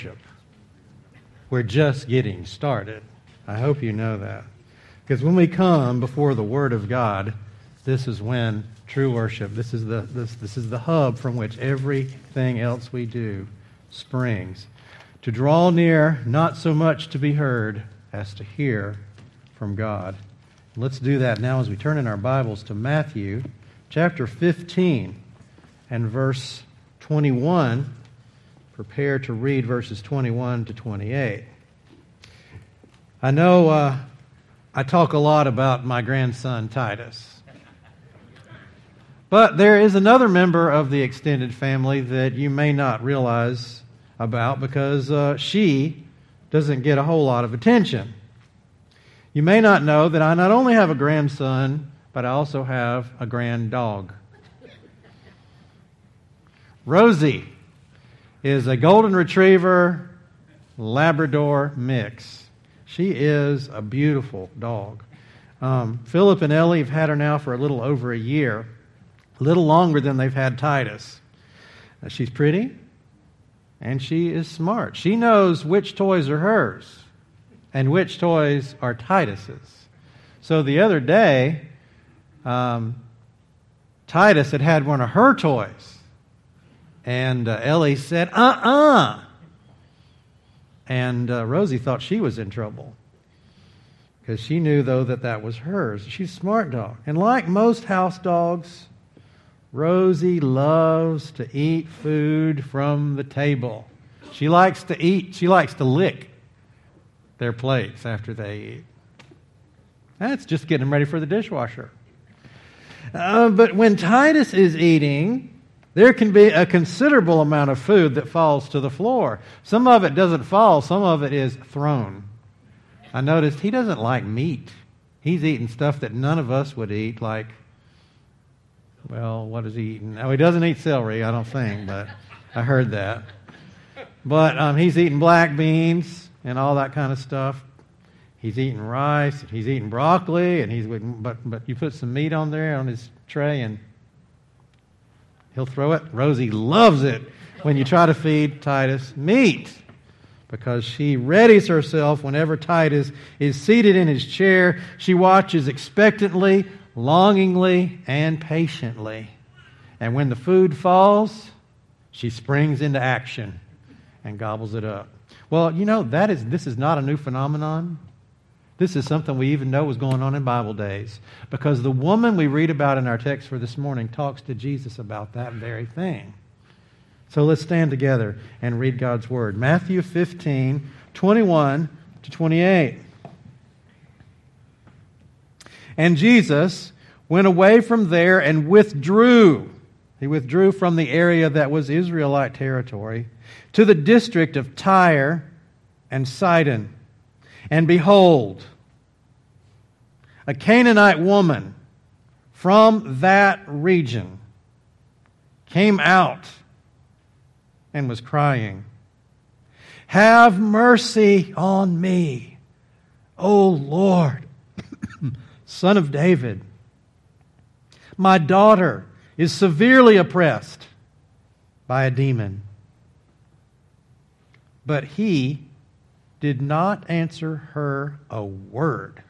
We're just getting started. I hope you know that. Because when we come before the Word of God, this is when true worship, this is the hub from which everything else we do springs. To draw near, not so much to be heard as to hear from God. Let's do that now as we turn in our Bibles to Matthew chapter 15 and verse 21. Prepare to read verses 21 to 28. I know I talk a lot about my grandson Titus. But there is another member of the extended family that you may not realize about because she doesn't get a whole lot of attention. You may not know that I not only have a grandson, but I also have a grand dog. Rosie is a golden retriever Labrador mix. She is a beautiful dog. Philip and Ellie have had her now for a little over a year, a little longer than they've had Titus. She's pretty and she is smart. She knows which toys are hers and which toys are Titus's. So the other day, Titus had one of her toys. And Ellie said, And Rosie thought she was in trouble because she knew, though, that was hers. She's a smart dog. And like most house dogs, Rosie loves to eat food from the table. She likes to eat. She likes to lick their plates after they eat. That's just getting them ready for the dishwasher. But when Titus is eating, there can be a considerable amount of food that falls to the floor. Some of it doesn't fall, some of it is thrown. I noticed he doesn't like meat. He's eating stuff that none of us would eat, like, well, what is he eating? Oh, he doesn't eat celery, I don't think, but I heard that. But he's eating black beans and all that kind of stuff. He's eating rice, he's eating broccoli, and but you put some meat on there on his tray and he'll throw it. Rosie loves it when you try to feed Titus meat because she readies herself whenever Titus is seated in his chair. She watches expectantly, longingly, and patiently. And when the food falls, she springs into action and gobbles it up. Well, you know, this is not a new phenomenon. This is something we even know was going on in Bible days because the woman we read about in our text for this morning talks to Jesus about that very thing. So let's stand together and read God's Word. Matthew 15, 21 to 28. And Jesus went away from there and withdrew. He withdrew from the area that was Israelite territory to the district of Tyre and Sidon. And behold, a Canaanite woman from that region came out and was crying, "Have mercy on me, O Lord, Son of David. My daughter is severely oppressed by a demon." But he did not answer her a word.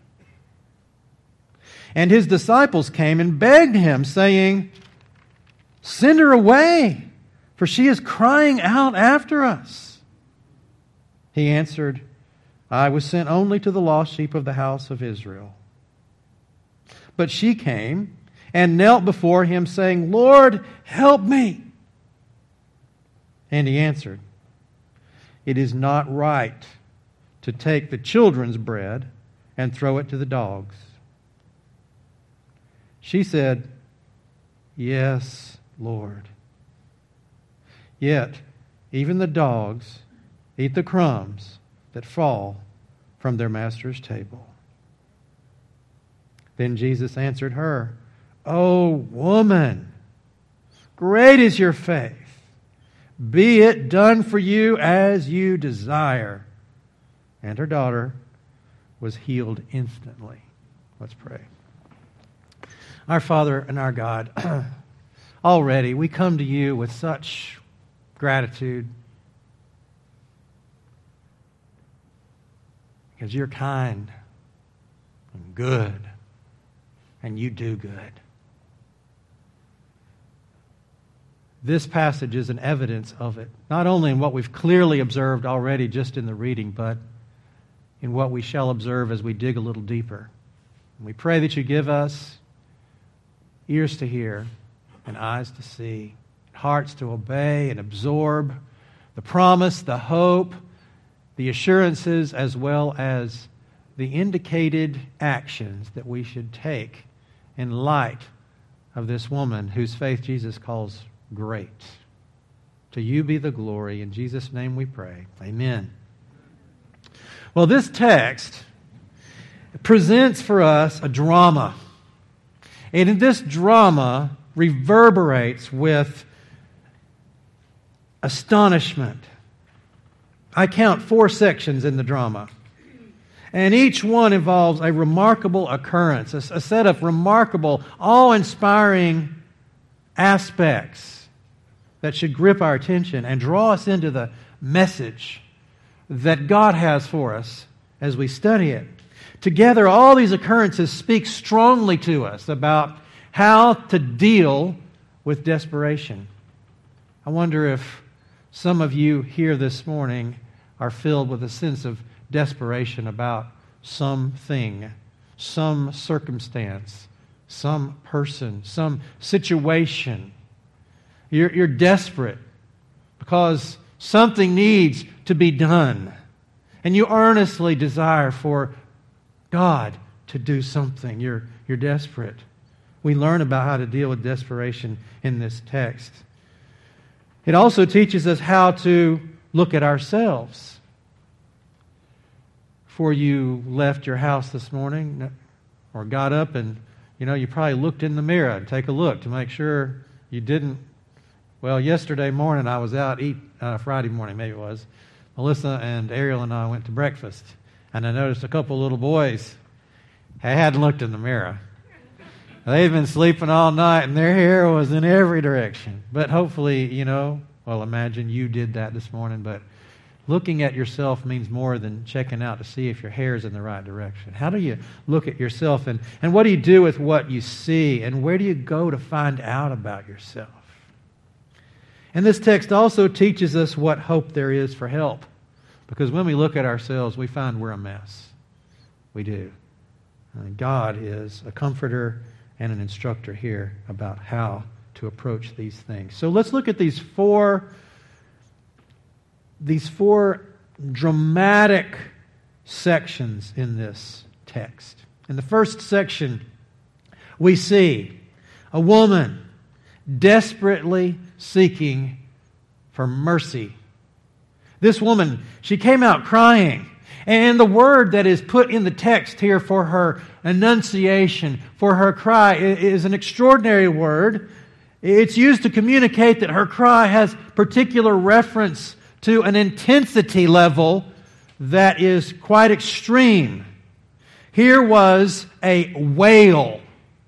And his disciples came and begged him, saying, "Send her away, for she is crying out after us." He answered, "I was sent only to the lost sheep of the house of Israel." But she came and knelt before him, saying, "Lord, help me." And he answered, "It is not right to take the children's bread and throw it to the dogs." She said, "Yes, Lord. Yet even the dogs eat the crumbs that fall from their master's table." Then Jesus answered her, "O woman, great is your faith. Be it done for you as you desire." And her daughter was healed instantly. Let's pray. Our Father and our God, already we come to you with such gratitude. because you're kind and good, and you do good. This passage is an evidence of it, not only in what we've clearly observed already just in the reading, but in what we shall observe as we dig a little deeper. And we pray that you give us ears to hear and eyes to see, hearts to obey and absorb the promise, the hope, the assurances, as well as the indicated actions that we should take in light of this woman whose faith Jesus calls great. To you be the glory. In Jesus' name we pray. Amen. Well, this text presents for us a drama. And in this drama reverberates with astonishment. I count 4 sections in the drama. And each one involves a remarkable occurrence, a set of remarkable, awe-inspiring aspects that should grip our attention and draw us into the message that God has for us as we study it. Together, all these occurrences speak strongly to us about how to deal with desperation. I wonder if some of you here this morning are filled with a sense of desperation about something, some circumstance, some person, some situation. You're desperate because something needs to be done. And you earnestly desire for God to do something. You're desperate. We learn about how to deal with desperation in this text. It also teaches us how to look at ourselves. Before you left your house this morning or got up and, you probably looked in the mirror and take a look to make sure you didn't. Well, yesterday morning I was out Friday morning maybe it was. Melissa and Ariel and I went to breakfast, and I noticed a couple of little boys. They hadn't looked in the mirror. They'd been sleeping all night, and their hair was in every direction. But hopefully, imagine you did that this morning, but looking at yourself means more than checking out to see if your hair is in the right direction. How do you look at yourself, and what do you do with what you see, and where do you go to find out about yourself? And this text also teaches us what hope there is for help. Because when we look at ourselves, we find we're a mess. We do. And God is a comforter and an instructor here about how to approach these things. So let's look at these four dramatic sections in this text. In the first section, we see a woman desperately seeking for mercy. This woman, she came out crying. And the word that is put in the text here for her enunciation, for her cry, is an extraordinary word. It's used to communicate that her cry has particular reference to an intensity level that is quite extreme. Here was a wail,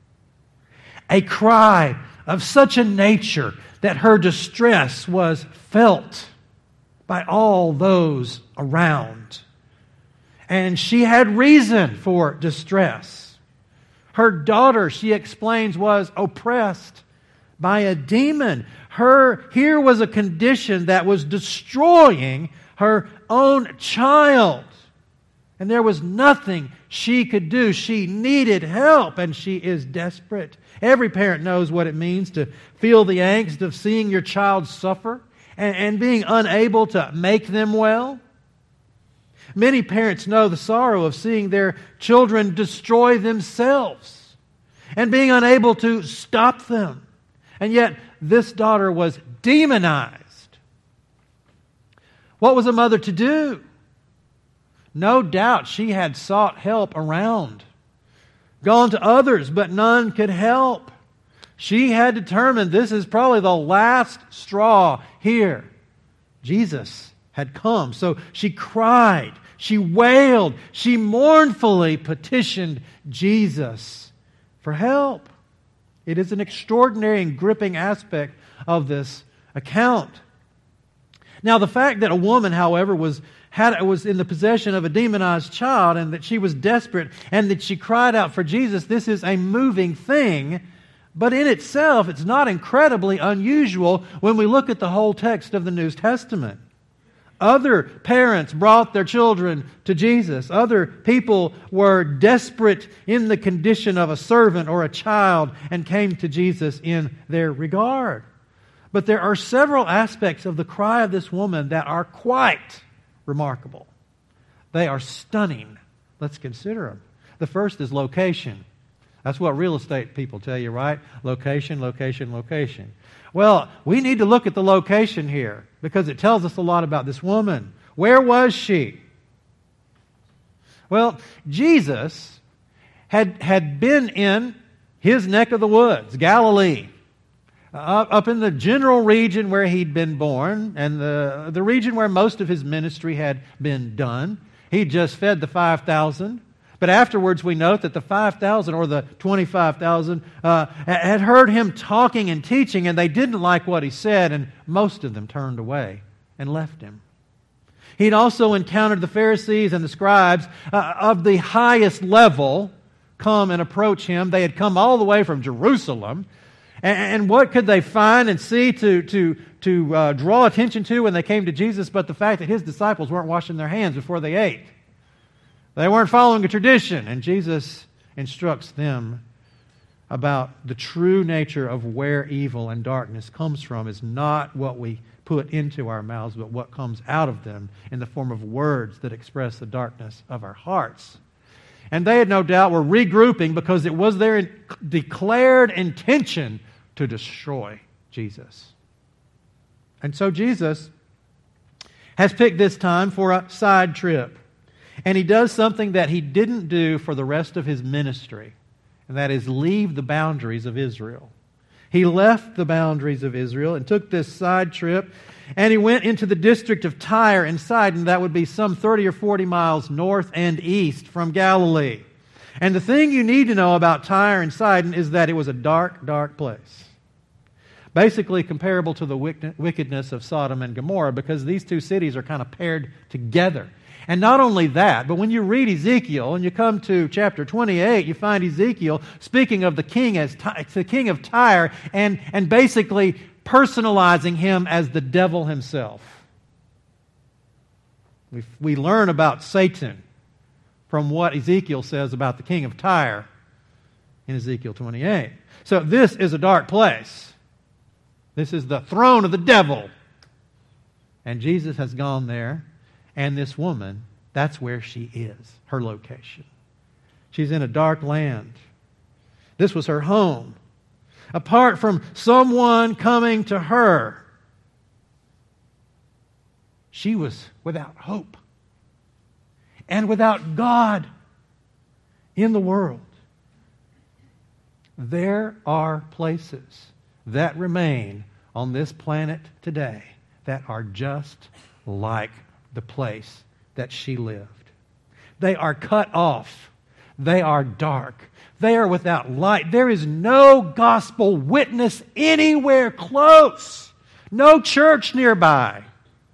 a cry of such a nature that her distress was felt by all those around. And she had reason for distress. Her daughter, she explains, was oppressed by a demon. Here was a condition that was destroying her own child. And there was nothing she could do. She needed help, and she is desperate. Every parent knows what it means to feel the angst of seeing your child suffer and being unable to make them well. Many parents know the sorrow of seeing their children destroy themselves and being unable to stop them. And yet, this daughter was demonized. What was a mother to do? No doubt she had sought help around, gone to others, but none could help. She had determined this is probably the last straw here. Jesus had come. So she cried, she wailed, she mournfully petitioned Jesus for help. It is an extraordinary and gripping aspect of this account. Now, the fact that a woman, however, was in the possession of a demonized child and that she was desperate and that she cried out for Jesus, this is a moving thing. But in itself, it's not incredibly unusual when we look at the whole text of the New Testament. Other parents brought their children to Jesus. Other people were desperate in the condition of a servant or a child and came to Jesus in their regard. But there are several aspects of the cry of this woman that are quite remarkable. They are stunning. Let's consider them. The first is location. That's what real estate people tell you, right? Location, location, location. Well, we need to look at the location here because it tells us a lot about this woman. Where was she? Well, Jesus had been in his neck of the woods, Galilee, up in the general region where he'd been born and the region where most of his ministry had been done. He'd just fed the 5,000. But afterwards we note that the 5,000 or the 25,000 had heard him talking and teaching, and they didn't like what he said, and most of them turned away and left him. He'd also encountered the Pharisees and the scribes of the highest level come and approach him. They had come all the way from Jerusalem. And what could they find and see to draw attention to when they came to Jesus but the fact that his disciples weren't washing their hands before they ate? They weren't following a tradition, and Jesus instructs them about the true nature of where evil and darkness comes from is not what we put into our mouths, but what comes out of them in the form of words that express the darkness of our hearts. And they had no doubt were regrouping because it was their declared intention to destroy Jesus. And so Jesus has picked this time for a side trip. And he does something that he didn't do for the rest of his ministry, and that is leave the boundaries of Israel. He left the boundaries of Israel and took this side trip, and he went into the district of Tyre and Sidon. That would be some 30 or 40 miles north and east from Galilee. And the thing you need to know about Tyre and Sidon is that it was a dark, dark place. Basically comparable to the wickedness of Sodom and Gomorrah, because these two cities are kind of paired together. And not only that, but when you read Ezekiel and you come to chapter 28, you find Ezekiel speaking of the king as the king of Tyre and basically personalizing him as the devil himself. We learn about Satan from what Ezekiel says about the king of Tyre in Ezekiel 28. So this is a dark place. This is the throne of the devil. And Jesus has gone there. And this woman, that's where she is, her location. She's in a dark land. This was her home. Apart from someone coming to her, she was without hope and without God in the world. There are places that remain on this planet today that are just like the place that she lived. They are cut off. They are dark. They are without light. There is no gospel witness anywhere close. No church nearby.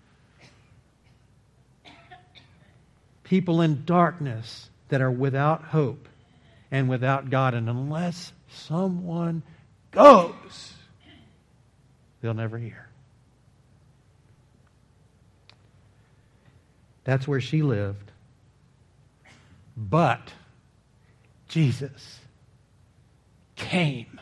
People in darkness that are without hope and without God. And unless someone goes, they'll never hear. That's where she lived. But Jesus came.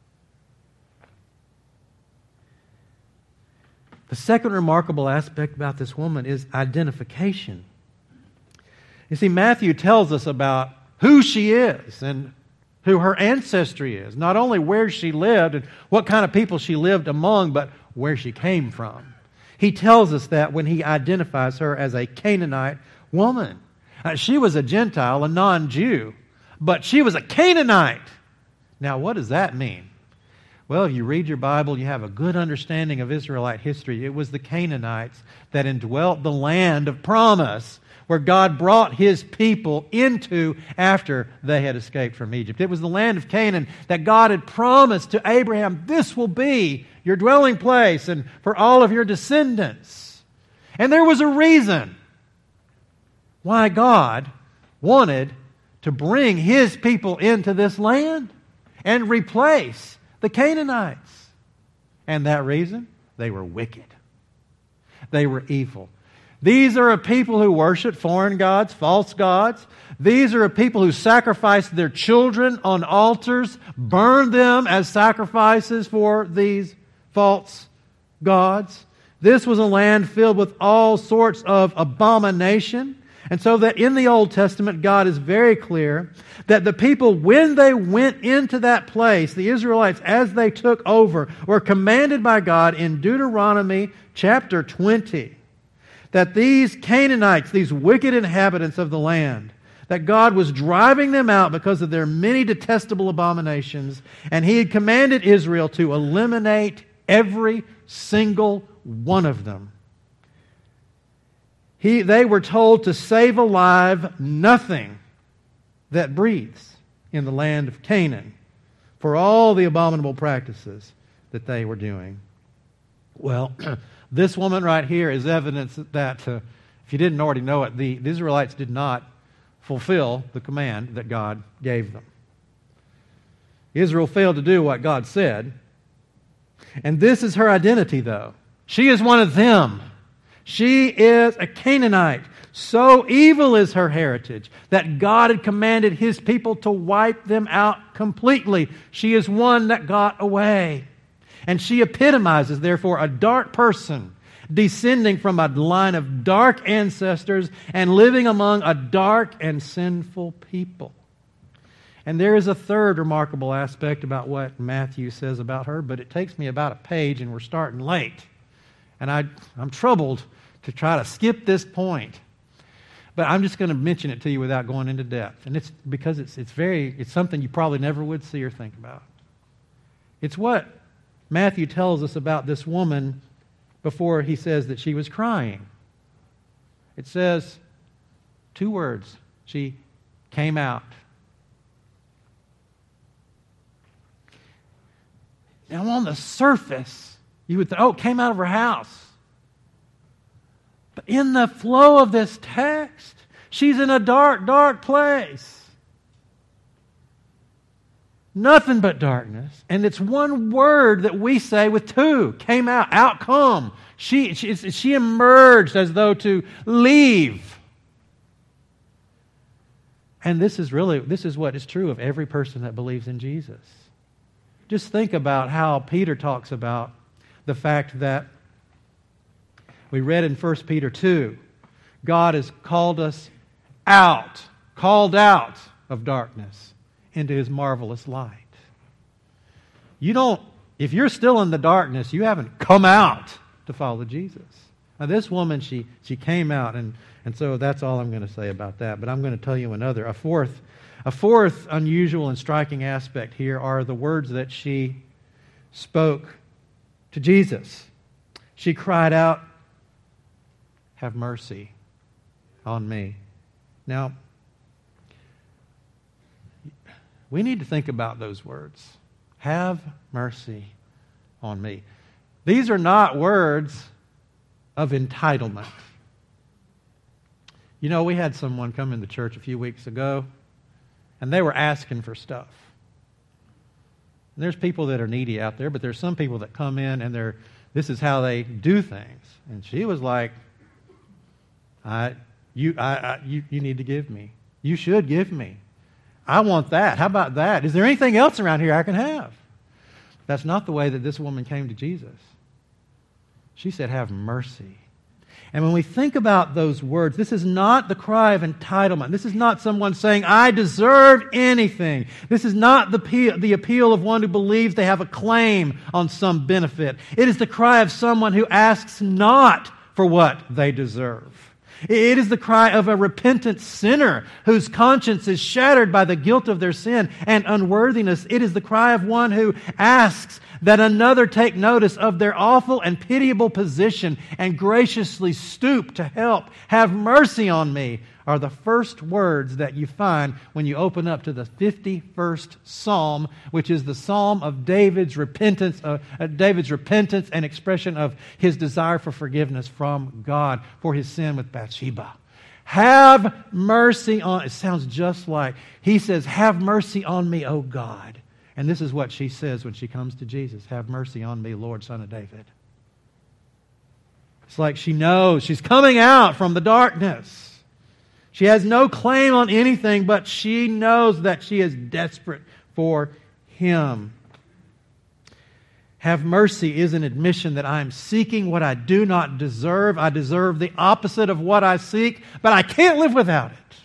The second remarkable aspect about this woman is identification. You see, Matthew tells us about who she is and who her ancestry is. Not only where she lived and what kind of people she lived among, but where she came from. He tells us that when he identifies her as a Canaanite woman. She was a Gentile, a non-Jew, but she was a Canaanite. Now, what does that mean? Well, if you read your Bible, you have a good understanding of Israelite history. It was the Canaanites that indwelt the land of promise, where God brought His people into after they had escaped from Egypt. It was the land of Canaan that God had promised to Abraham, this will be your dwelling place and for all of your descendants. And there was a reason why God wanted to bring His people into this land and replace the Canaanites. And that reason, they were wicked. They were evil. These are a people who worship foreign gods, false gods. These are a people who sacrificed their children on altars, burned them as sacrifices for these false gods. This was a land filled with all sorts of abomination. And so that in the Old Testament, God is very clear that the people, when they went into that place, the Israelites, as they took over, were commanded by God in Deuteronomy chapter 20, that these Canaanites, these wicked inhabitants of the land, that God was driving them out because of their many detestable abominations, and He had commanded Israel to eliminate every single one of them. They were told to save alive nothing that breathes in the land of Canaan for all the abominable practices that they were doing. Well, this woman right here is evidence that, if you didn't already know it, the Israelites did not fulfill the command that God gave them. Israel failed to do what God said. And this is her identity, though. She is one of them. She is a Canaanite. So evil is her heritage that God had commanded His people to wipe them out completely. She is one that got away. And she epitomizes, therefore, a dark person descending from a line of dark ancestors and living among a dark and sinful people. And there is a third remarkable aspect about what Matthew says about her, but it takes me about a page and we're starting late. And I'm troubled to try to skip this point. But I'm just going to mention it to you without going into depth. And it's because it's something you probably never would see or think about. It's what Matthew tells us about this woman before he says that she was crying. It says 2 words. She came out. Now on the surface, you would think, came out of her house. But in the flow of this text, she's in a dark, dark place. Nothing but darkness. And it's one word that we say with 2. Came out, outcome. She emerged as though to leave. And this is what is true of every person that believes in Jesus. Just think about how Peter talks about the fact that we read in 1 Peter 2, God has called us called out of darkness into His marvelous light. If you're still in the darkness, you haven't come out to follow Jesus. Now this woman, she came out, and so that's all I'm going to say about that. But I'm going to tell you a fourth unusual and striking aspect here are the words that she spoke to Jesus. She cried out, "Have mercy on me." Now, we need to think about those words. Have mercy on me. These are not words of entitlement. You know, we had someone come into church a few weeks ago, and they were asking for stuff. And there's people that are needy out there, but there's some people that come in and this is how they do things. And she was like, you need to give me. You should give me. I want that. How about that? Is there anything else around here I can have? That's not the way that this woman came to Jesus. She said, have mercy. And when we think about those words, this is not the cry of entitlement. This is not someone saying, I deserve anything. This is not the appeal of one who believes they have a claim on some benefit. It is the cry of someone who asks not for what they deserve. It is the cry of a repentant sinner whose conscience is shattered by the guilt of their sin and unworthiness. It is the cry of one who asks that another take notice of their awful and pitiable position and graciously stoop to help. Have mercy on me. are the first words that you find when you open up to the 51st Psalm, which is the Psalm of David's repentance and expression of his desire for forgiveness from God for his sin with Bathsheba. Have mercy on, it sounds just like, he says, have mercy on me, O God. And this is what she says when she comes to Jesus. Have mercy on me, Lord, Son of David. It's like she knows she's coming out from the darkness. She has no claim on anything, but she knows that she is desperate for Him. Have mercy is an admission that I am seeking what I do not deserve. I deserve the opposite of what I seek, but I can't live without it.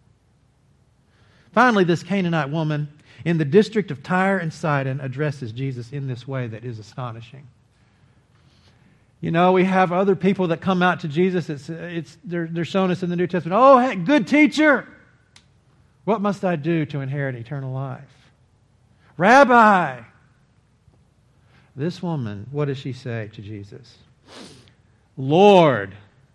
Finally, this Canaanite woman in the district of Tyre and Sidon addresses Jesus in this way that is astonishing. You know, we have other people that come out to Jesus. They're shown us in the New Testament. Oh, hey, good teacher. What must I do to inherit eternal life? Rabbi. This woman, what does she say to Jesus? Lord,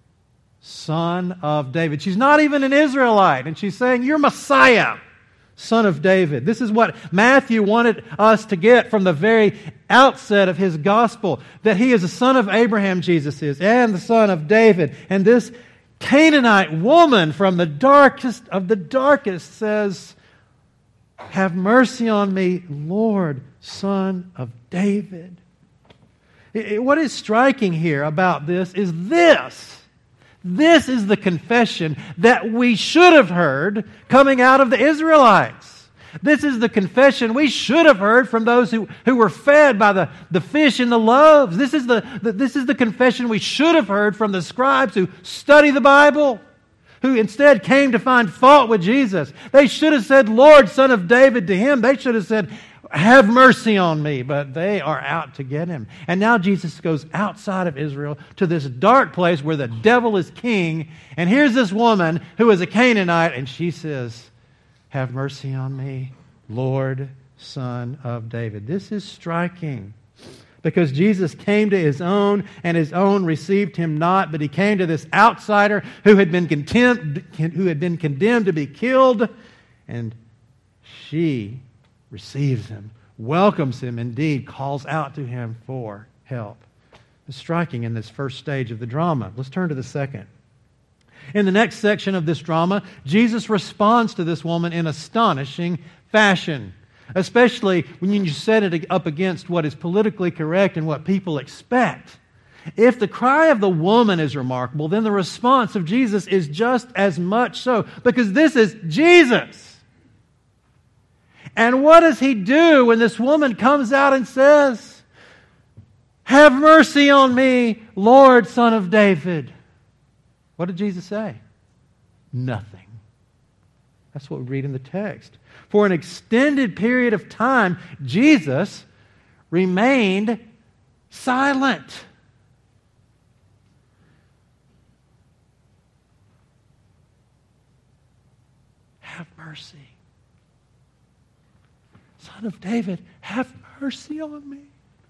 Son of David. She's not even an Israelite, and she's saying, you're Messiah, Son of David. This is what Matthew wanted us to get from the very outset of his gospel, that he is the son of Abraham, Jesus is, and the son of David. And this Canaanite woman from the darkest of the darkest says, have mercy on me, Lord, Son of David. What is striking here about this is this. This is the confession that we should have heard coming out of the Israelites. This is the confession we should have heard from those who were fed by the fish and the loaves. This is the confession we should have heard from the scribes who study the Bible, who instead came to find fault with Jesus. They should have said, Lord, Son of David, to Him. They should have said, have mercy on me, but they are out to get Him. And now Jesus goes outside of Israel to this dark place where the devil is king. And here's this woman who is a Canaanite, and she says, have mercy on me, Lord, Son of David. This is striking because Jesus came to His own, and His own received Him not, but He came to this outsider who had been condemned to be killed, and she receives Him, welcomes Him, indeed calls out to Him for help. It's striking in this first stage of the drama. Let's turn to the second. In the next section of this drama, Jesus responds to this woman in astonishing fashion, especially when you set it up against what is politically correct and what people expect. If the cry of the woman is remarkable, then the response of Jesus is just as much so, because this is Jesus. And what does He do when this woman comes out and says, have mercy on me, Lord, Son of David? What did Jesus say? Nothing. That's what we read in the text. For an extended period of time, Jesus remained silent. Have mercy. Son of David, have mercy on me.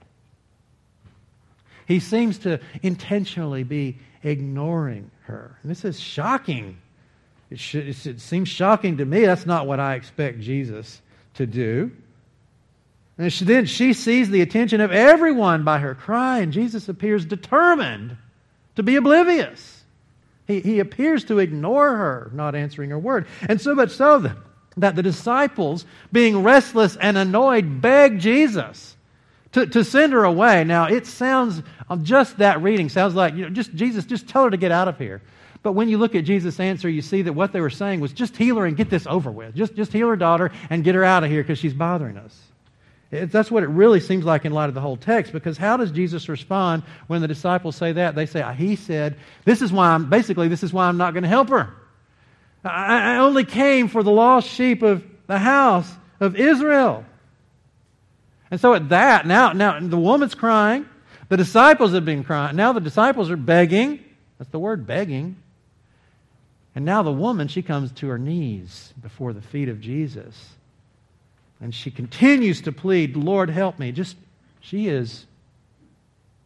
He seems to intentionally be ignoring her. And this is shocking. It seems shocking to me. That's not what I expect Jesus to do. And then she sees the attention of everyone by her cry, and Jesus appears determined to be oblivious. He appears to ignore her, not answering her word. And so much so that the disciples, being restless and annoyed, beg Jesus to send her away. Now, it sounds, just that reading sounds like, Jesus, just tell her to get out of here. But when you look at Jesus' answer, you see that what they were saying was just heal her and get this over with. Just heal her daughter and get her out of here because she's bothering us. That's what it really seems like in light of the whole text, because how does Jesus respond when the disciples say that? They say, He said, this is why I'm not going to help her. I only came for the lost sheep of the house of Israel. And so at that, now the woman's crying, the disciples have been crying, now the disciples are begging. That's the word, begging. And now the woman, she comes to her knees before the feet of Jesus. And she continues to plead, Lord, help me. She is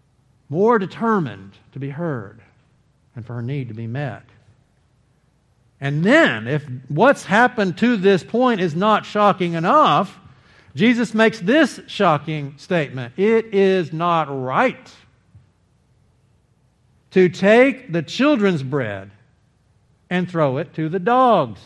more determined to be heard and for her need to be met. And then, if what's happened to this point is not shocking enough, Jesus makes this shocking statement. It is not right to take the children's bread and throw it to the dogs.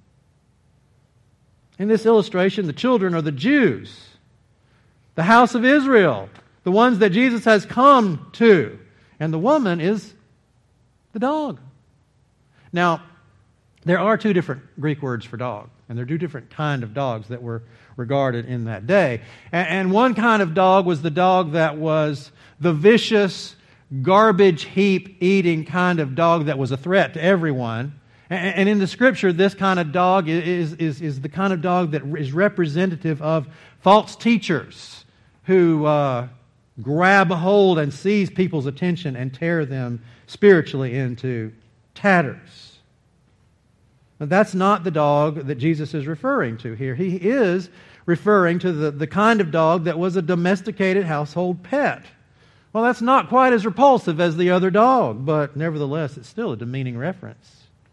In this illustration, the children are the Jews, the house of Israel, the ones that Jesus has come to. And the woman is the dog. Now, there are two different Greek words for dog, and there are two different kind of dogs that were regarded in that day. And one kind of dog was the dog that was the vicious, garbage heap eating kind of dog that was a threat to everyone. And in the Scripture, this kind of dog is the kind of dog that is representative of false teachers who grab a hold and seize people's attention and tear them spiritually into tatters. But that's not the dog that Jesus is referring to here. He is referring to the kind of dog that was a domesticated household pet. Well, that's not quite as repulsive as the other dog, but nevertheless, it's still a demeaning reference.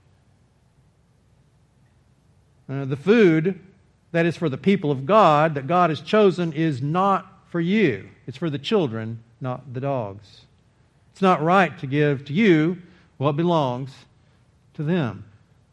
The food that is for the people of God, that God has chosen, is not for you. It's for the children, not the dogs. It's not right to give to you what belongs to them.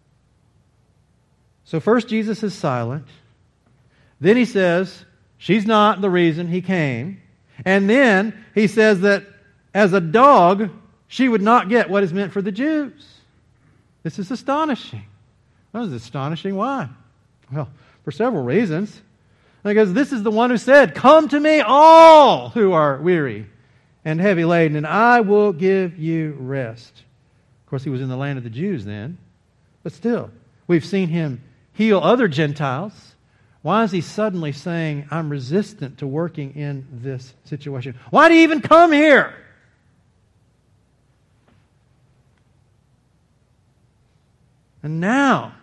So first Jesus is silent. Then he says, she's not the reason he came. And then he says that as a dog, she would not get what is meant for the Jews. This is astonishing. Well, it's astonishing. Why? Well, for several reasons. Because this is the one who said, "Come to me, all who are weary and heavy laden, and I will give you rest." Of course, he was in the land of the Jews then. But still, we've seen him heal other Gentiles. Why is he suddenly saying, "I'm resistant to working in this situation"? Why do you even come here? And now,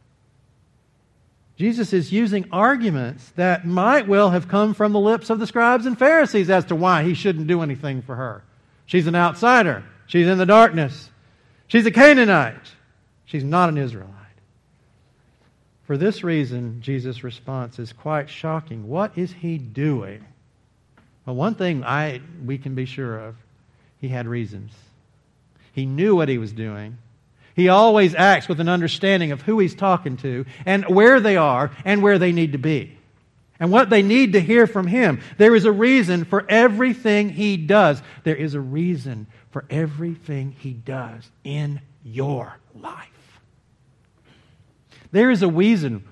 Jesus is using arguments that might well have come from the lips of the scribes and Pharisees as to why he shouldn't do anything for her. She's an outsider. She's in the darkness. She's a Canaanite. She's not an Israelite. For this reason, Jesus' response is quite shocking. What is he doing? Well, one thing we can be sure of, he had reasons. He knew what he was doing. He always acts with an understanding of who he's talking to and where they are and where they need to be and what they need to hear from him. There is a reason for everything he does. There is a reason for everything he does in your life. There is a reason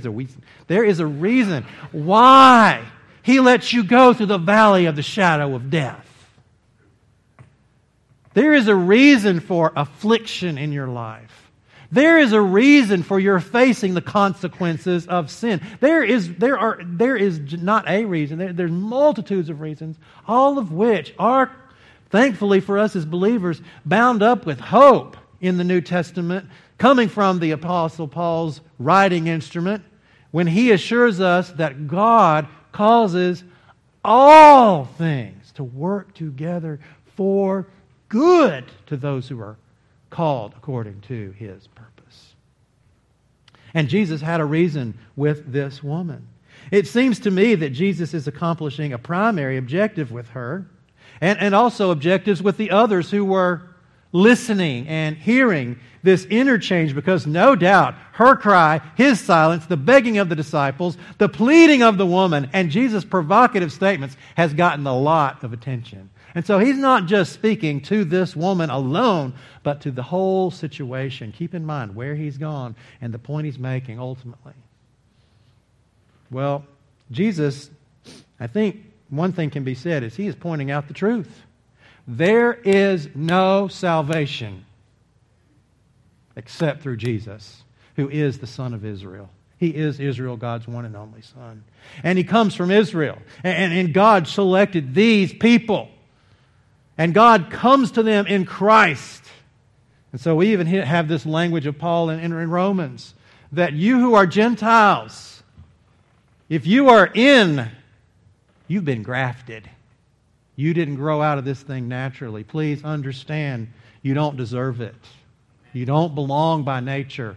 why he lets you go through the valley of the shadow of death. There is a reason for affliction in your life. There is a reason for your facing the consequences of sin. There is not a reason. There's multitudes of reasons, all of which are, thankfully for us as believers, bound up with hope in the New Testament, coming from the Apostle Paul's writing instrument, when he assures us that God causes all things to work together for good to those who are called according to his purpose. And Jesus had a reason with this woman. It seems to me that Jesus is accomplishing a primary objective with her, and also objectives with the others who were listening and hearing this interchange, because no doubt her cry, his silence, the begging of the disciples, the pleading of the woman, and Jesus' provocative statements has gotten a lot of attention. And so he's not just speaking to this woman alone, but to the whole situation. Keep in mind where he's gone and the point he's making ultimately. Well, Jesus, I think one thing can be said is he is pointing out the truth. There is no salvation except through Jesus, who is the Son of Israel. He is Israel, God's one and only Son. And he comes from Israel. And God selected these people. And God comes to them in Christ. And so we even have this language of Paul in Romans, that you who are Gentiles, if you are in, you've been grafted. You didn't grow out of this thing naturally. Please understand, you don't deserve it. You don't belong by nature.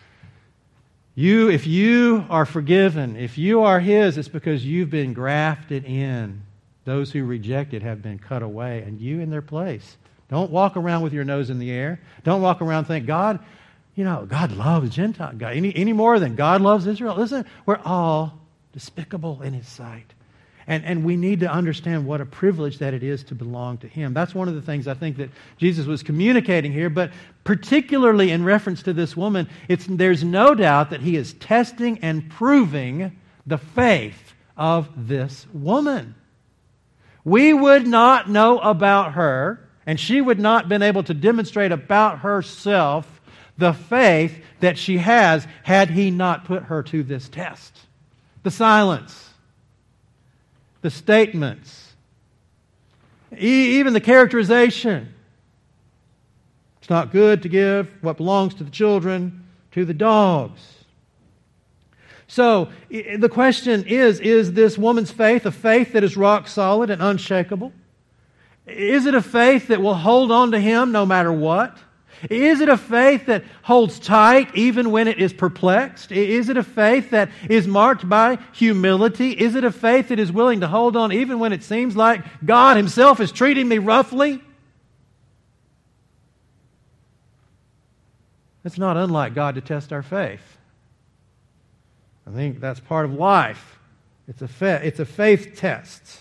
If you are forgiven, if you are His, it's because you've been grafted in. Those who reject it have been cut away, and you in their place. Don't walk around with your nose in the air. Don't walk around thinking, God loves Gentile. God, any more than God loves Israel. Listen, we're all despicable in His sight. And we need to understand what a privilege that it is to belong to Him. That's one of the things I think that Jesus was communicating here, but particularly in reference to this woman, there's no doubt that He is testing and proving the faith of this woman. We would not know about her, and she would not have been able to demonstrate about herself the faith that she has had He not put her to this test. The silence, the statements, even the characterization. It's not good to give what belongs to the children to the dogs. So the question is this woman's faith a faith that is rock solid and unshakable? Is it a faith that will hold on to Him no matter what? Is it a faith that holds tight even when it is perplexed? Is it a faith that is marked by humility? Is it a faith that is willing to hold on even when it seems like God Himself is treating me roughly? It's not unlike God to test our faith. I think that's part of life. It's a faith test.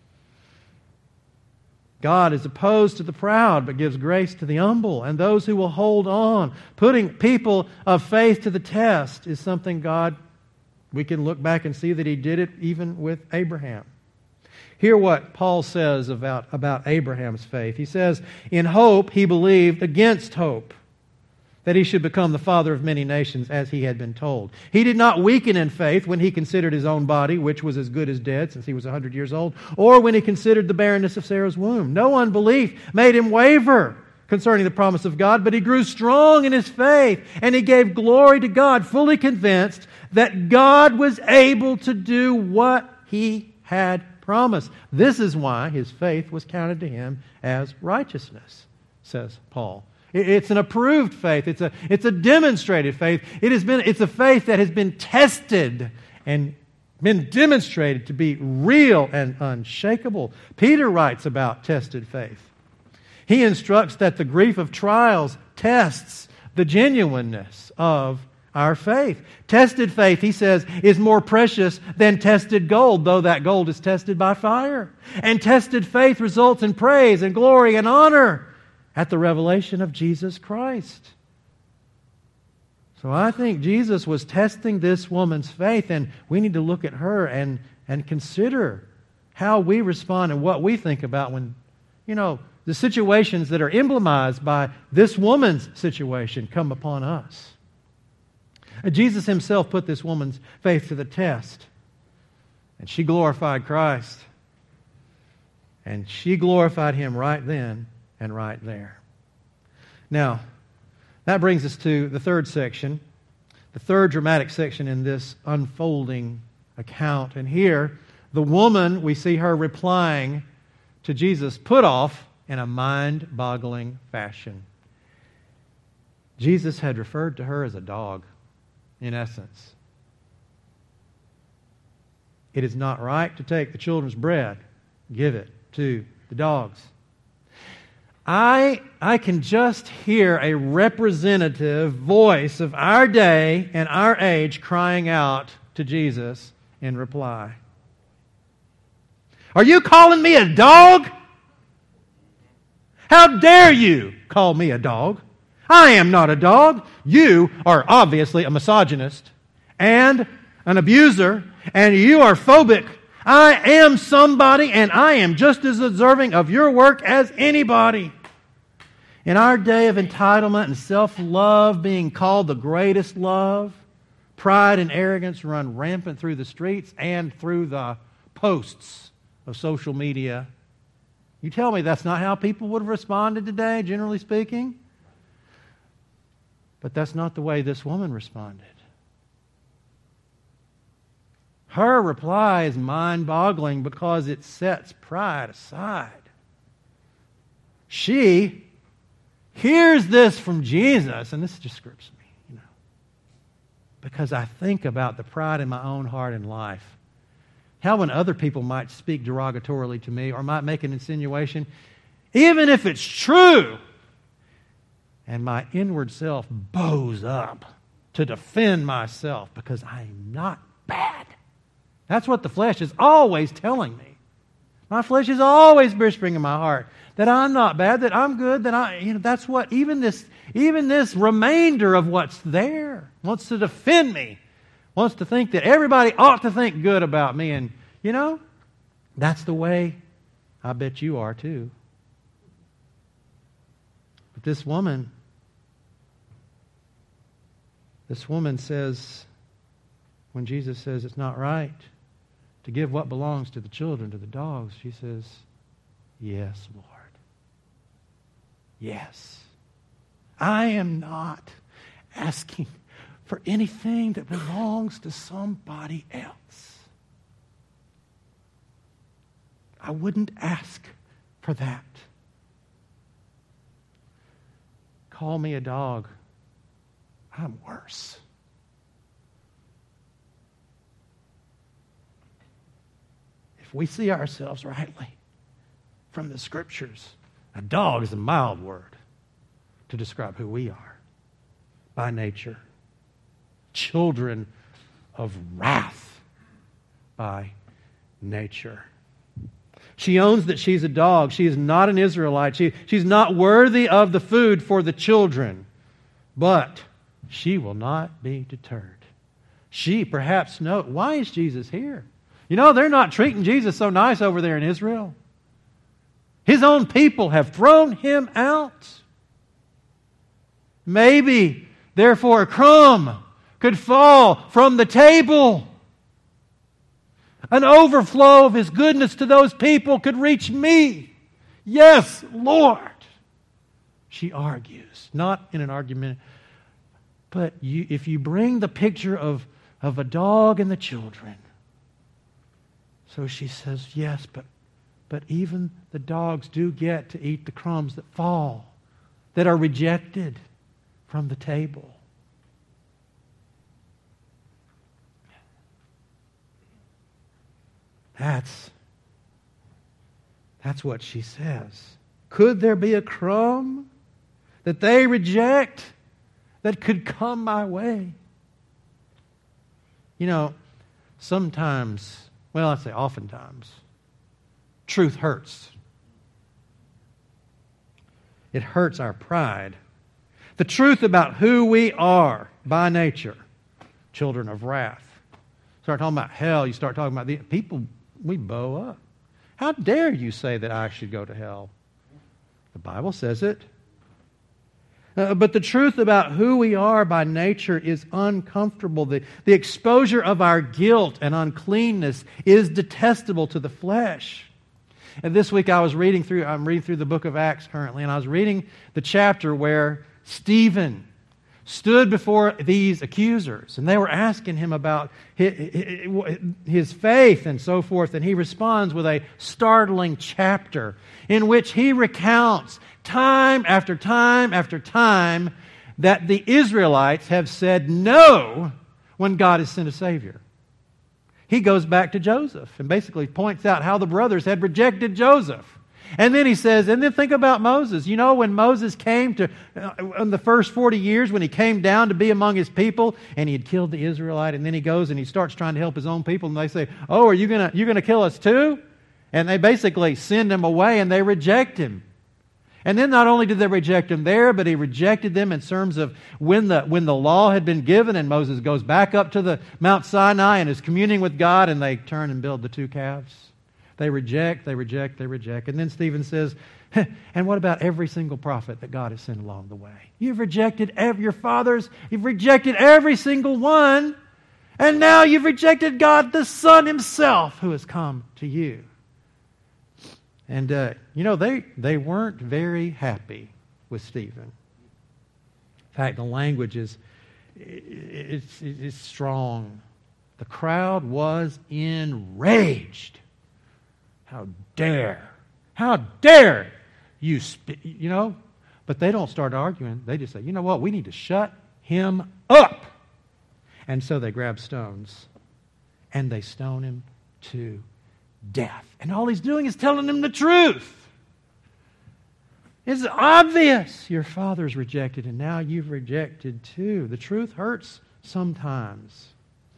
God is opposed to the proud, but gives grace to the humble and those who will hold on. Putting people of faith to the test is something we can look back and see that He did it even with Abraham. Hear what Paul says about Abraham's faith. He says, in hope he believed against hope, that he should become the father of many nations, as he had been told. He did not weaken in faith when he considered his own body, which was as good as dead since he was 100 years old, or when he considered the barrenness of Sarah's womb. No unbelief made him waver concerning the promise of God, but he grew strong in his faith, and he gave glory to God, fully convinced that God was able to do what He had promised. This is why his faith was counted to him as righteousness, says Paul. It's an approved faith. It's a demonstrated faith. It's a faith that has been tested and been demonstrated to be real and unshakable. Peter writes about tested faith. He instructs that the grief of trials tests the genuineness of our faith. Tested faith, he says, is more precious than tested gold, though that gold is tested by fire. And tested faith results in praise and glory and honor at the revelation of Jesus Christ. So I think Jesus was testing this woman's faith, and we need to look at her and consider how we respond and what we think about when, the situations that are emblemized by this woman's situation come upon us. Jesus Himself put this woman's faith to the test, and she glorified Christ. And she glorified Him right then and right there. Now, that brings us to the third section, the third dramatic section in this unfolding account. And here, the woman, we see her replying to Jesus, put off in a mind-boggling fashion. Jesus had referred to her as a dog, in essence. It is not right to take the children's bread, give it to the dogs. I can just hear a representative voice of our day and our age crying out to Jesus in reply. Are you calling me a dog? How dare you call me a dog? I am not a dog. You are obviously a misogynist and an abuser, and you are phobic. I am somebody, and I am just as deserving of your work as anybody. In our day of entitlement and self-love being called the greatest love, pride and arrogance run rampant through the streets and through the posts of social media. You tell me that's not how people would have responded today, generally speaking? But that's not the way this woman responded. Her reply is mind-boggling because it sets pride aside. She hears this from Jesus, and this just grips me, because I think about the pride in my own heart and life. How when other people might speak derogatorily to me or might make an insinuation, even if it's true, and my inward self bows up to defend myself because I am not bad. That's what the flesh is always telling me. My flesh is always whispering in my heart that I'm not bad, that I'm good, that that's what even this remainder of what's there wants to defend me, wants to think that everybody ought to think good about me. And, that's the way I bet you are too. But this woman says, when Jesus says it's not right to give what belongs to the children, to the dogs, she says, yes, Lord. Yes. I am not asking for anything that belongs to somebody else. I wouldn't ask for that. Call me a dog. I'm worse. If we see ourselves rightly from the Scriptures, a dog is a mild word to describe who we are by nature. Children of wrath by nature. She owns that she's a dog. She is not an Israelite. She's not worthy of the food for the children. But she will not be deterred. She perhaps knows, why is Jesus here? They're not treating Jesus so nice over there in Israel. His own people have thrown him out. Maybe, therefore, a crumb could fall from the table. An overflow of His goodness to those people could reach me. Yes, Lord. She argues, not in an argument, but if you bring the picture of a dog and the children. So she says, yes, but even the dogs do get to eat the crumbs that fall, that are rejected from the table. That's what she says. Could there be a crumb that they reject that could come my way? Sometimes, I'd say oftentimes, truth hurts. It hurts our pride. The truth about who we are by nature, children of wrath. Start talking about hell, you start talking about the people, we bow up. How dare you say that I should go to hell? The Bible says it. But the truth about who we are by nature is uncomfortable. The exposure of our guilt and uncleanness is detestable to the flesh. And this week I'm reading through the book of Acts currently, and I was reading the chapter where Stephen stood before these accusers, and they were asking him about his faith and so forth, and he responds with a startling chapter in which he recounts time after time after time that the Israelites have said no when God has sent a Savior. He goes back to Joseph and basically points out how the brothers had rejected Joseph. And then he says, and then think about Moses. When Moses came to, in the first 40 years, when he came down to be among his people, and he had killed the Israelite, and then he goes and he starts trying to help his own people, and they say, oh, are you gonna kill us too? And they basically send him away, and they reject him. And then not only did they reject him there, but he rejected them in terms of when the law had been given, and Moses goes back up to the Mount Sinai and is communing with God, and they turn and build the two calves. They reject. And then Stephen says, and what about every single prophet that God has sent along the way? You've rejected your fathers. You've rejected every single one. And now you've rejected God, the Son Himself, who has come to you. And, they weren't very happy with Stephen. In fact, the language is strong. The crowd was enraged. How dare you But they don't start arguing. They just say, you know what? We need to shut him up. And so they grab stones and they stone him to death. And all he's doing is telling them the truth. It's obvious your father's rejected and now you've rejected too. The truth hurts sometimes.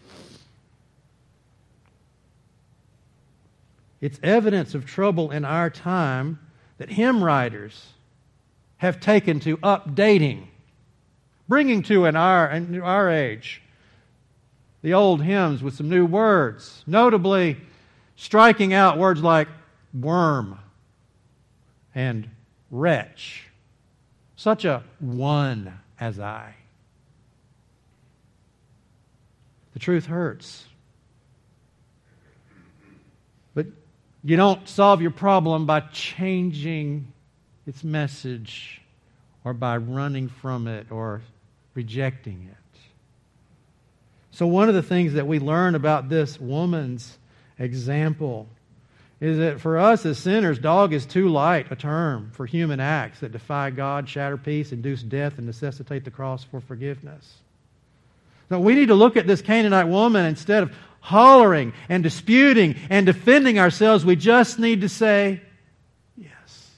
It's evidence of trouble in our time that hymn writers have taken to updating, bringing to in our age the old hymns with some new words, notably striking out words like worm and wretch. Such a one as I. The truth hurts. But you don't solve your problem by changing its message or by running from it or rejecting it. So one of the things that we learn about this woman's example is that for us as sinners, dog is too light a term for human acts that defy God, shatter peace, induce death, and necessitate the cross for forgiveness. So we need to look at this Canaanite woman instead of hollering and disputing and defending ourselves. We just need to say, yes.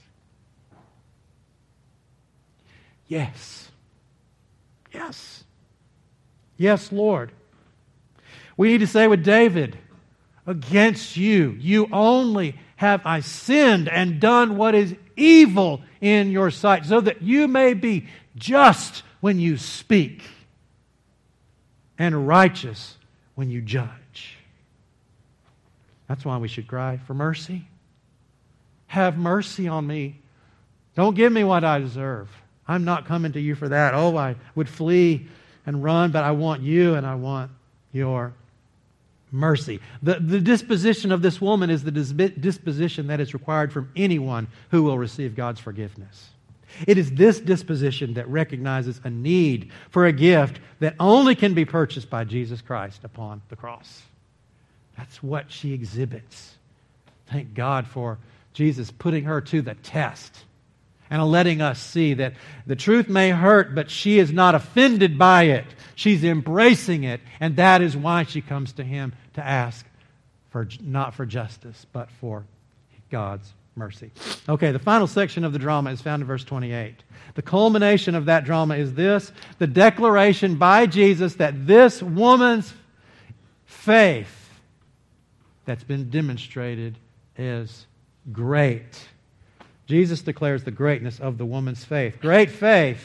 Yes. Yes. Yes, Lord. We need to say with David, against you, you only have I sinned and done what is evil in your sight, so that you may be just when you speak and righteous when you judge. That's why we should cry for mercy. Have mercy on me. Don't give me what I deserve. I'm not coming to you for that. Oh, I would flee and run, but I want you and I want your mercy. The disposition of this woman is the disposition that is required from anyone who will receive God's forgiveness. It is this disposition that recognizes a need for a gift that only can be purchased by Jesus Christ upon the cross. That's what she exhibits. Thank God for Jesus putting her to the test and letting us see that the truth may hurt, but she is not offended by it. She's embracing it, and that is why she comes to Him to ask for not for justice, but for God's mercy. Okay, the final section of the drama is found in verse 28. The culmination of that drama is this: the declaration by Jesus that this woman's faith that's been demonstrated is great. Jesus declares the greatness of the woman's faith. Great faith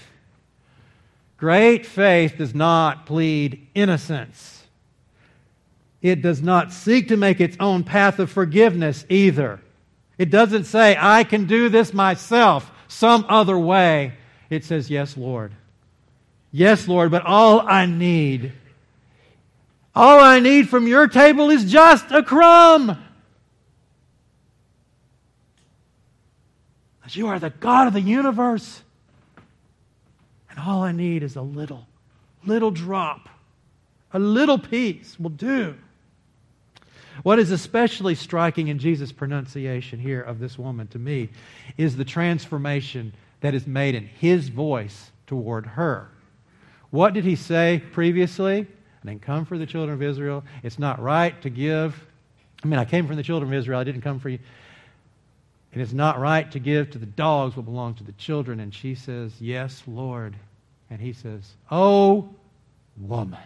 does not plead innocence. It does not seek to make its own path of forgiveness either. It doesn't say, I can do this myself some other way. It says, yes, Lord. Yes, Lord, but all I need from your table is just a crumb. As you are the God of the universe. And all I need is a little drop. A little piece will do. What is especially striking in Jesus' pronunciation here of this woman to me is the transformation that is made in His voice toward her. What did He say previously? I didn't come for the children of Israel. It's not right to give. I came from the children of Israel. I didn't come for you. It is not right to give to the dogs what belongs to the children. And she says, yes, Lord. And He says, oh, woman.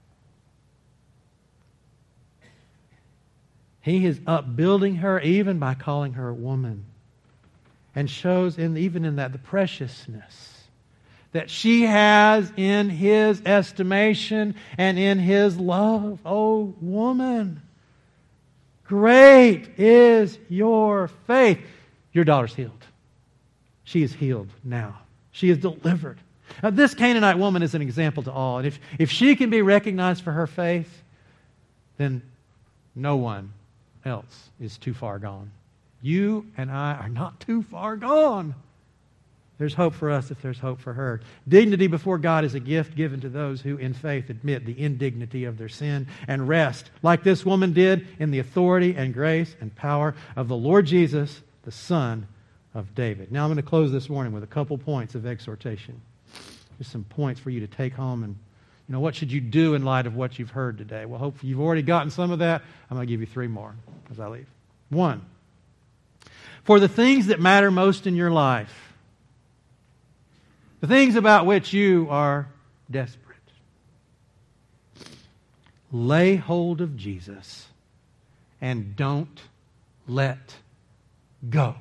He is upbuilding her even by calling her a woman. And shows even in that the preciousness that she has in His estimation and in His love. Oh, woman, great is your faith. Your daughter's healed. She is healed now. She is delivered. Now, this Canaanite woman is an example to all. And if she can be recognized for her faith, then no one else is too far gone. You and I are not too far gone. There's hope for us if there's hope for her. Dignity before God is a gift given to those who in faith admit the indignity of their sin and rest, like this woman did, in the authority and grace and power of the Lord Jesus, the Son of David. Now I'm going to close this morning with a couple points of exhortation. Just some points for you to take home and, what should you do in light of what you've heard today? Well, hopefully you've already gotten some of that. I'm going to give you 3 more as I leave. 1, for the things that matter most in your life, the things about which you are desperate, lay hold of Jesus and don't let go.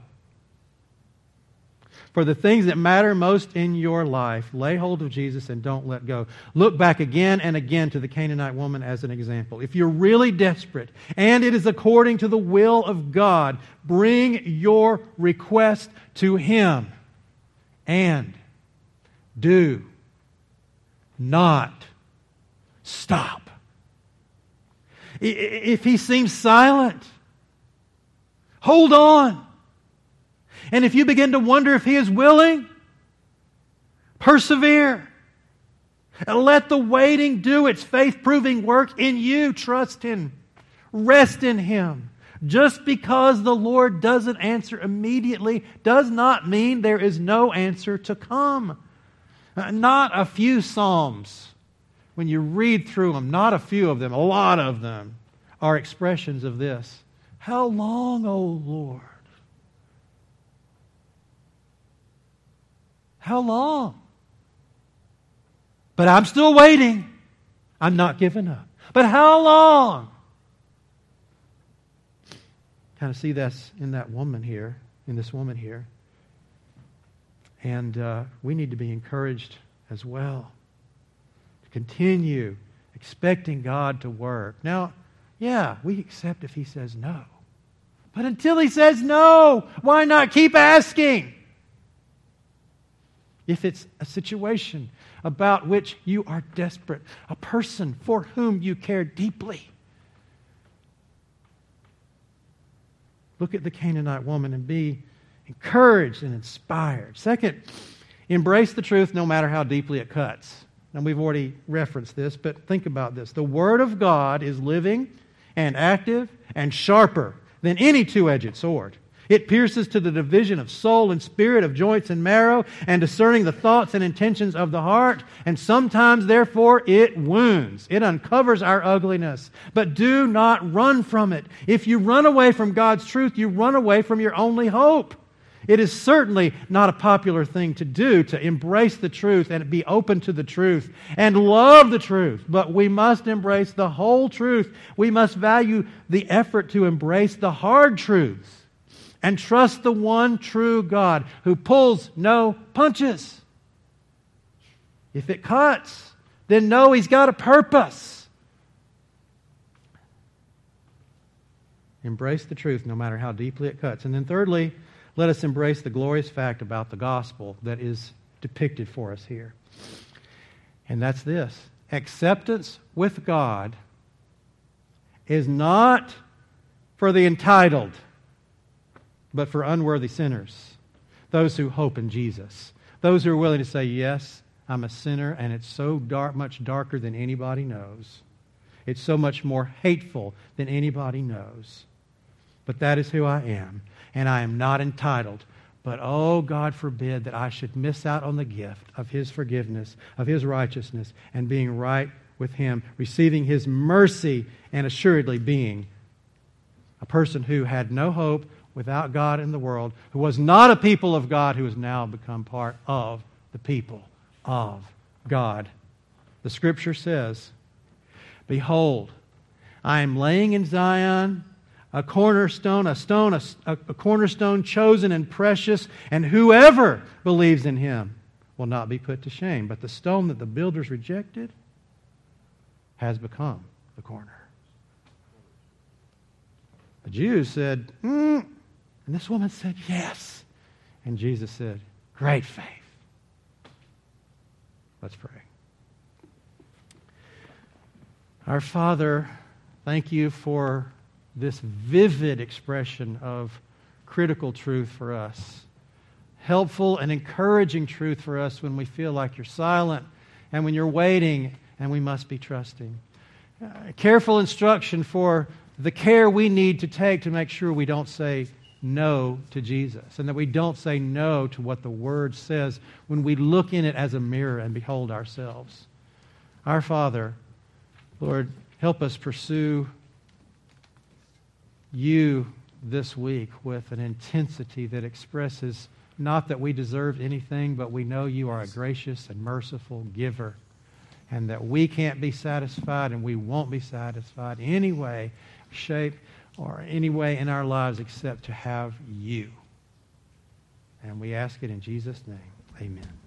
For the things that matter most in your life, lay hold of Jesus and don't let go. Look back again and again to the Canaanite woman as an example. If you're really desperate and it is according to the will of God, bring your request to Him and do not stop. If He seems silent, hold on. And if you begin to wonder if He is willing, persevere. And let the waiting do its faith-proving work in you. Trust Him. Rest in Him. Just because the Lord doesn't answer immediately does not mean there is no answer to come. Not a few Psalms, when you read through them, not a few of them, a lot of them, are expressions of this. How long, O Lord? How long? But I'm still waiting. I'm not giving up. But how long? Kind of see this in that woman here, in this woman here. And we need to be encouraged as well to continue expecting God to work. Now, yeah, we accept if He says no. But until He says no, why not keep asking? If it's a situation about which you are desperate, a person for whom you care deeply. Look at the Canaanite woman and be encouraged and inspired. Second, embrace the truth no matter how deeply it cuts. Now, we've already referenced this, but think about this. The Word of God is living and active and sharper than any two-edged sword. It pierces to the division of soul and spirit, of joints and marrow, and discerning the thoughts and intentions of the heart. And sometimes, therefore, it wounds. It uncovers our ugliness. But do not run from it. If you run away from God's truth, you run away from your only hope. It is certainly not a popular thing to do, to embrace the truth and be open to the truth and love the truth. But we must embrace the whole truth. We must value the effort to embrace the hard truths and trust the one true God who pulls no punches. If it cuts, then know He's got a purpose. Embrace the truth no matter how deeply it cuts. And then thirdly, let us embrace the glorious fact about the gospel that is depicted for us here. And that's this. Acceptance with God is not for the entitled, but for unworthy sinners, those who hope in Jesus, those who are willing to say, yes, I'm a sinner, and it's so much darker than anybody knows. It's so much more hateful than anybody knows. But that is who I am, and I am not entitled. But, oh, God forbid that I should miss out on the gift of His forgiveness, of His righteousness, and being right with Him, receiving His mercy, and assuredly being a person who had no hope, without God in the world, who was not a people of God, who has now become part of the people of God. The Scripture says, behold, I am laying in Zion a cornerstone, a cornerstone chosen and precious, and whoever believes in Him will not be put to shame. But the stone that the builders rejected has become the corner. The Jews said, and this woman said, yes. And Jesus said, great faith. Let's pray. Our Father, thank You for this vivid expression of critical truth for us. Helpful and encouraging truth for us when we feel like You're silent and when You're waiting and we must be trusting. Careful instruction for the care we need to take to make sure we don't say no to Jesus, and that we don't say no to what the Word says when we look in it as a mirror and behold ourselves. Our Father, Lord, help us pursue you this week with an intensity that expresses not that we deserve anything, but we know you are a gracious and merciful giver, and that we can't be satisfied and we won't be satisfied any way, shape, or any way in our lives except to have you. And we ask it in Jesus' name. Amen.